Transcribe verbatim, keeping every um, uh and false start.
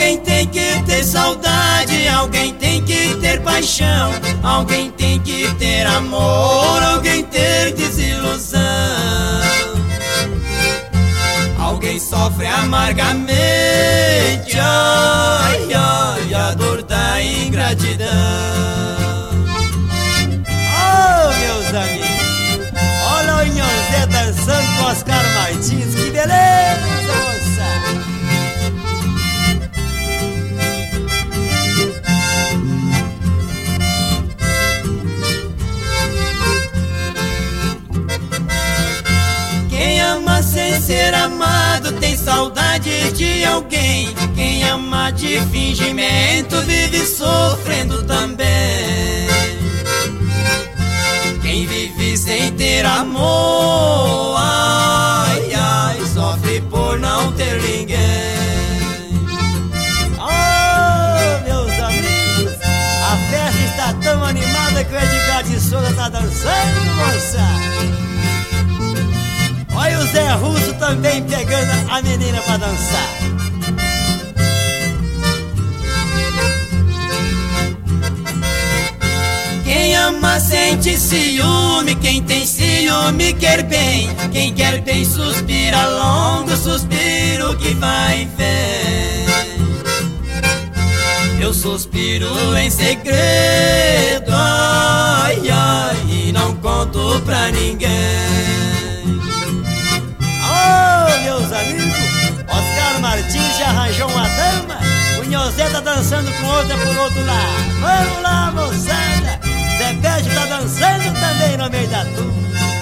Alguém tem que ter saudade, alguém tem que ter paixão, alguém tem que ter amor, alguém ter desilusão. Alguém sofre amargamente, ai, ai, a dor da ingratidão. Oh, meus amigos, olha o Inhozé dançando com Oscar Martins, que beleza, moça! Quem ama sem ser amado tem saudade de alguém. Quem ama de fingimento vive sofrendo também. Quem vive sem ter amor, ai, ai, sofre por não ter ninguém. Oh, meus amigos, a festa está tão animada que o Edgar de Souza está dançando, moça! Olha o Zé Russo também pegando a menina pra dançar. Quem ama sente ciúme, quem tem ciúme quer bem. Quem quer bem suspira longo, suspiro que vai e vem. Eu suspiro em segredo, ai, ai, e não conto pra ninguém. Oh, meus amigos, Oscar Martins já arranjou uma dama. O Inhozé tá dançando com outra por outro lado. Vamos lá, moçada, Zé Pérez tá dançando também no meio da turma.